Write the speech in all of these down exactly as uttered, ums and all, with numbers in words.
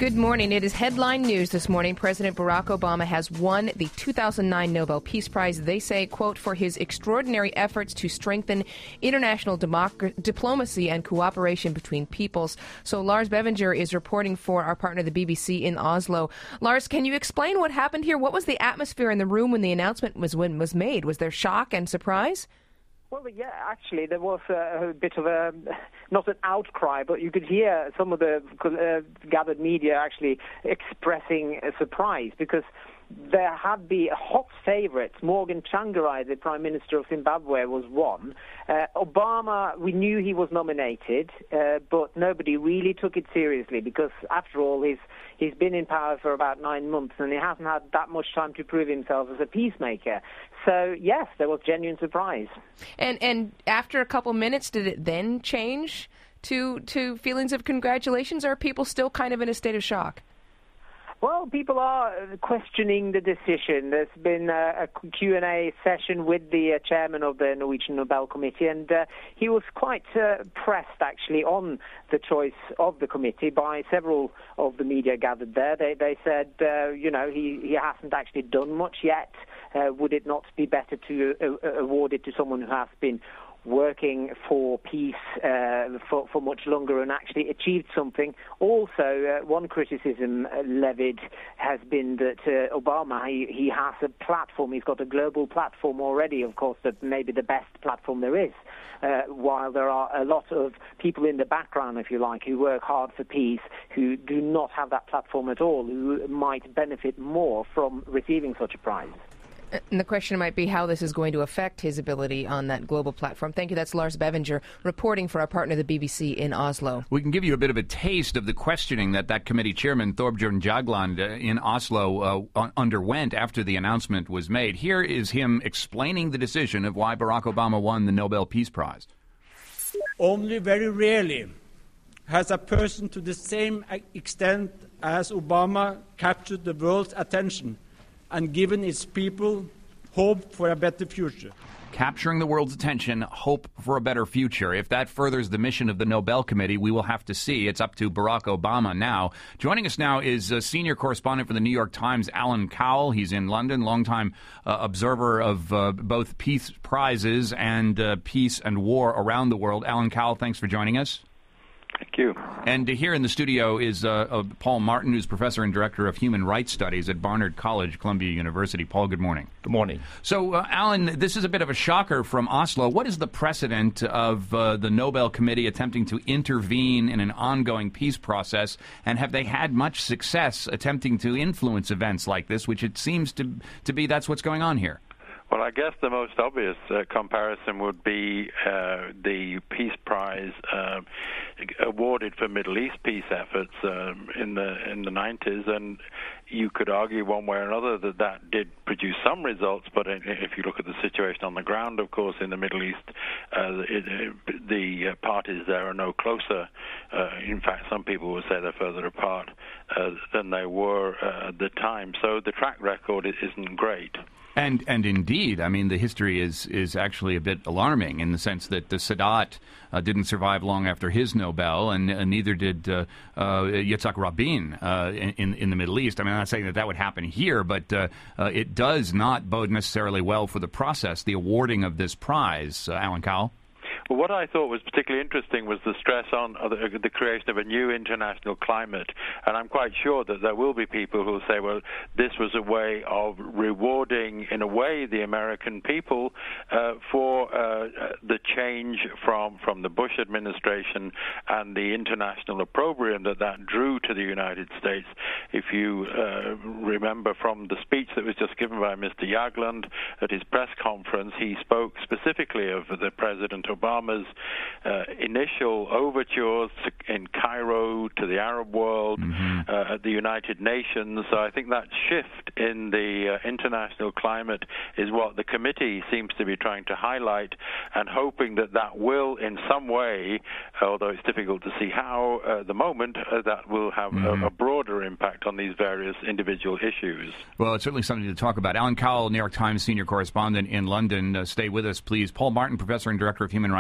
Good morning. It is headline news this morning. President Barack Obama has won the two thousand nine Nobel Peace Prize, they say, quote, for his extraordinary efforts to strengthen international democ- diplomacy and cooperation between peoples. So Lars Bevenger is reporting for our partner, the B B C in Oslo. Lars, can you explain what happened here? What was the atmosphere in the room when the announcement was when was made? Was there shock and surprise? Well, yeah, actually, there was a, a bit of a, not an outcry, but you could hear some of the uh, gathered media actually expressing a surprise because there had been hot favourites. Morgan Tsvangirai, the Prime Minister of Zimbabwe, was one. Uh, Obama, we knew he was nominated, uh, but nobody really took it seriously because, after all, he's he's been in power for about nine months and he hasn't had that much time to prove himself as a peacemaker. So, yes, there was genuine surprise. And and after a couple minutes, did it then change to to feelings of congratulations, or are people still kind of in a state of shock? Well, people are questioning the decision. There's been a, a Q and A session with the uh, chairman of the Norwegian Nobel Committee, and uh, he was quite uh, pressed, actually, on the choice of the committee by several of the media gathered there. They, they said, uh, you know, he, he hasn't actually done much yet. Uh, would it not be better to uh, award it to someone who has been working for peace uh, for, for much longer and actually achieved something? Also, uh, one criticism uh, levied has been that uh, Obama, he, he has a platform, he's got a global platform already, of course, that may be the best platform there is, uh, while there are a lot of people in the background, if you like, who work hard for peace, who do not have that platform at all, who might benefit more from receiving such a prize. And the question might be how this is going to affect his ability on that global platform. Thank you. That's Lars Bevenger reporting for our partner, the B B C in Oslo. We can give you a bit of a taste of the questioning that that committee chairman, Thorbjørn Jagland, uh, in Oslo uh, underwent after the announcement was made. Here is him explaining the decision of why Barack Obama won the Nobel Peace Prize. Only very rarely has a person to the same extent as Obama captured the world's attention and given its people hope for a better future. Capturing the world's attention, hope for a better future. If that furthers the mission of the Nobel Committee, we will have to see. It's up to Barack Obama now. Joining us now is a senior correspondent for the New York Times, Alan Cowell. He's in London, longtime uh, observer of uh, both peace prizes and uh, peace and war around the world. Alan Cowell, thanks for joining us. Thank you. And here in the studio is uh, uh, Paul Martin, who's professor and director of human rights studies at Barnard College, Columbia University. Paul, good morning. Good morning. So, uh, Alan, this is a bit of a shocker from Oslo. What is the precedent of uh, the Nobel Committee attempting to intervene in an ongoing peace process, and have they had much success attempting to influence events like this, which it seems to, to be that's what's going on here? Well, I guess the most obvious uh, comparison would be uh, the Peace Prize uh, awarded for Middle East peace efforts um, in the in the nineties, and you could argue one way or another that that did produce some results, but if you look at the situation on the ground, of course, in the Middle East, uh, it, it, the uh, parties there are no closer. Uh, in fact, some people would say they're further apart uh, than they were uh, at the time. So the track record isn't great. And and indeed, I mean, the history is is actually a bit alarming in the sense that the Sadat uh, didn't survive long after his Nobel, and uh, neither did uh, uh, Yitzhak Rabin uh, in in the Middle East. I mean, I'm not saying that that would happen here, but uh, uh, it does not bode necessarily well for the process, the awarding of this prize. Uh, Alan Cowell? Well, what I thought was particularly interesting was the stress on uh, the, the creation of a new international climate. And I'm quite sure that there will be people who will say, well, this was a way of rewarding, in a way, the American people uh, for uh, the change from, from the Bush administration and the international opprobrium that that drew to the United States. If you uh, remember from the speech that was just given by Mister Jagland at his press conference, he spoke specifically of the President Obama Obama's uh, initial overtures to, in Cairo to the Arab world, mm-hmm. uh, at the United Nations. So I think that shift in the uh, international climate is what the committee seems to be trying to highlight, and hoping that that will in some way, although it's difficult to see how uh, at the moment, uh, that will have mm-hmm. a, a broader impact on these various individual issues. Well, it's certainly something to talk about. Alan Cowell, New York Times senior correspondent in London. Uh, stay with us, please. Paul Martin, professor and director of human rights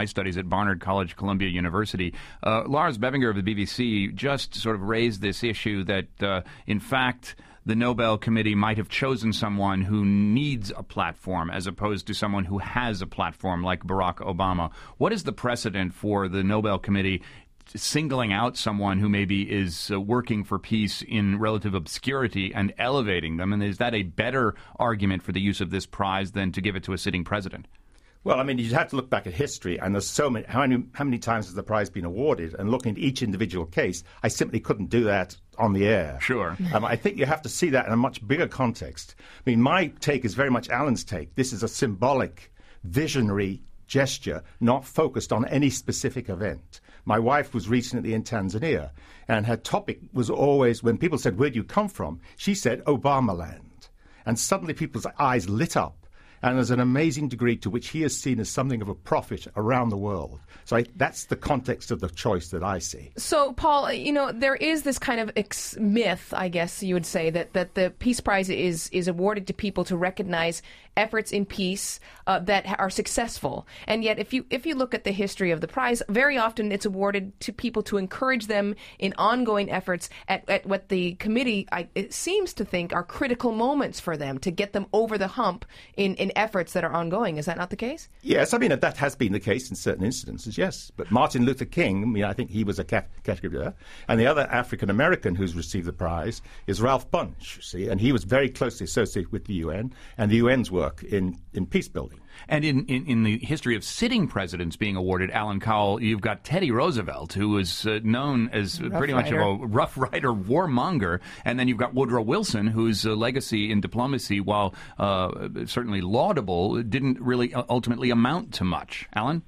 Rights Studies at Barnard College, Columbia University. Uh, Lars Bevinger of the B B C just sort of raised this issue that, uh, in fact, the Nobel Committee might have chosen someone who needs a platform as opposed to someone who has a platform like Barack Obama. What is the precedent for the Nobel Committee singling out someone who maybe is uh, working for peace in relative obscurity and elevating them? And is that a better argument for the use of this prize than to give it to a sitting president? Well, I mean, you have to look back at history, and there's so many. How many, how many times has the prize been awarded? And looking at each individual case, I simply couldn't do that on the air. Sure. Um, I think you have to see that in a much bigger context. I mean, my take is very much Alan's take. This is a symbolic, visionary gesture, not focused on any specific event. My wife was recently in Tanzania, and her topic was always, when people said, "Where do you come from?" she said, "Obama land." And suddenly people's eyes lit up. And there's an amazing degree to which he is seen as something of a prophet around the world. So I, that's the context of the choice that I see. So, Paul, you know, there is this kind of ex- myth, I guess you would say, that, that the Peace Prize is, is awarded to people to recognize efforts in peace uh, that are successful. And yet, if you if you look at the history of the prize, very often it's awarded to people to encourage them in ongoing efforts at, at what the committee I, it seems to think are critical moments for them to get them over the hump in, in efforts that are ongoing. Is that not the case? Yes, I mean, that has been the case in certain instances, yes. But Martin Luther King, I mean, I think he was a cat- category there. And the other African-American who's received the prize is Ralph Bunche, you see, and he was very closely associated with the U N and the U N's work in, in peace building. And in, in, in the history of sitting presidents being awarded, Alan Cowell, you've got Teddy Roosevelt, who was uh, known as rough pretty much rider. of a Rough Rider warmonger. And then you've got Woodrow Wilson, whose uh, legacy in diplomacy, while uh, certainly laudable, didn't really uh, ultimately amount to much. Alan?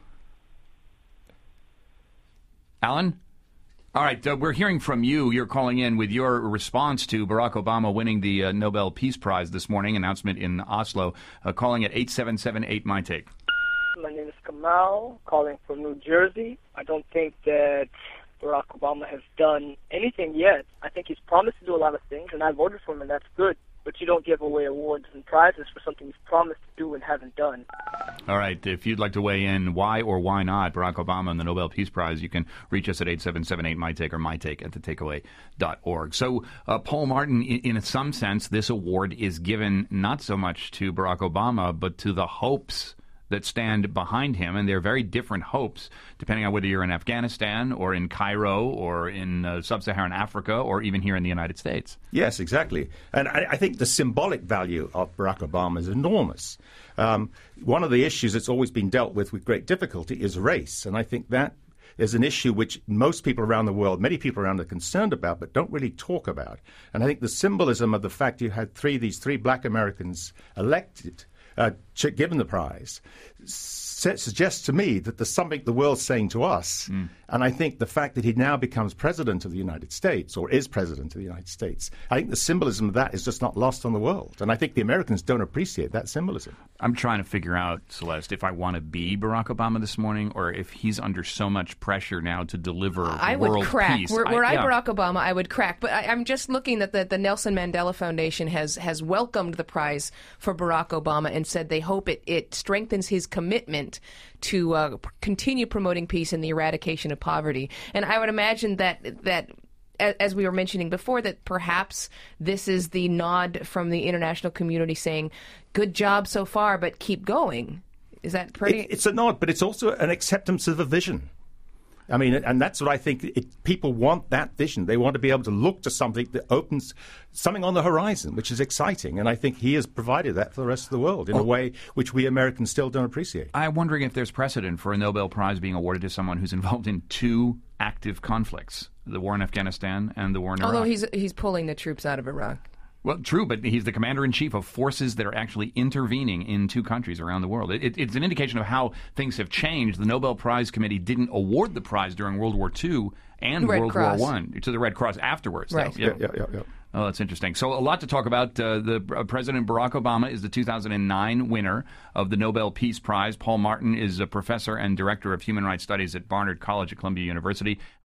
Alan? All right, uh, we're hearing from you. You're calling in with your response to Barack Obama winning the uh, Nobel Peace Prize this morning, announcement in Oslo, uh, calling at eight seven seven eight my take. My name is Kamal, calling from New Jersey. I don't think that Barack Obama has done anything yet. I think he's promised to do a lot of things, and I voted for him, and that's good. But you don't give away awards and prizes for something you've promised to do and haven't done. All right. If you'd like to weigh in why or why not Barack Obama and the Nobel Peace Prize, you can reach us at eight seven seven eight my take or my take at the takeaway dot org. So, uh, Paul Martin, in, in some sense, this award is given not so much to Barack Obama, but to the hopes that stand behind him, and they're very different hopes, depending on whether you're in Afghanistan or in Cairo or in uh, sub-Saharan Africa or even here in the United States. Yes, exactly. And I, I think the symbolic value of Barack Obama is enormous. Um, one of the issues that's always been dealt with with great difficulty is race, and I think that is an issue which most people around the world, many people around are concerned about, but don't really talk about. And I think the symbolism of the fact you had three these three black Americans elected, Uh, given the prize, suggests to me that there's something the world's saying to us. Mm. And I think the fact that he now becomes president of the United States, or is president of the United States, I think the symbolism of that is just not lost on the world. And I think the Americans don't appreciate that symbolism. I'm trying to figure out, Celeste, if I want to be Barack Obama this morning, or if he's under so much pressure now to deliver I world would crack. peace. Were, were I, I yeah. Barack Obama, I would crack. But I, I'm just looking that the, the Nelson Mandela Foundation has, has welcomed the prize for Barack Obama and said they hope it, it strengthens his commitment to uh, continue promoting peace and the eradication of poverty. And I would imagine that that as we were mentioning before, that perhaps this is the nod from the international community saying, good job so far, but keep going. Is that pretty? It, it's a nod, but it's also an acceptance of a vision. I mean, and that's what I think it, people want, that vision. They want to be able to look to something that opens something on the horizon, which is exciting. And I think he has provided that for the rest of the world in oh. a way which we Americans still don't appreciate. I'm wondering if there's precedent for a Nobel Prize being awarded to someone who's involved in two active conflicts, the war in Afghanistan and the war in Iraq. Although he's, he's pulling the troops out of Iraq. Well, true, but he's the commander-in-chief of forces that are actually intervening in two countries around the world. It, it, it's an indication of how things have changed. The Nobel Prize Committee didn't award the prize during World War Two and Red World Cross. War One to the Red Cross afterwards. Right. Though. Yeah. Yeah, yeah, yeah. Oh, that's interesting. So a lot to talk about. Uh, the uh, President Barack Obama is the two thousand nine winner of the Nobel Peace Prize. Paul Martin is a professor and director of human rights studies at Barnard College at Columbia University.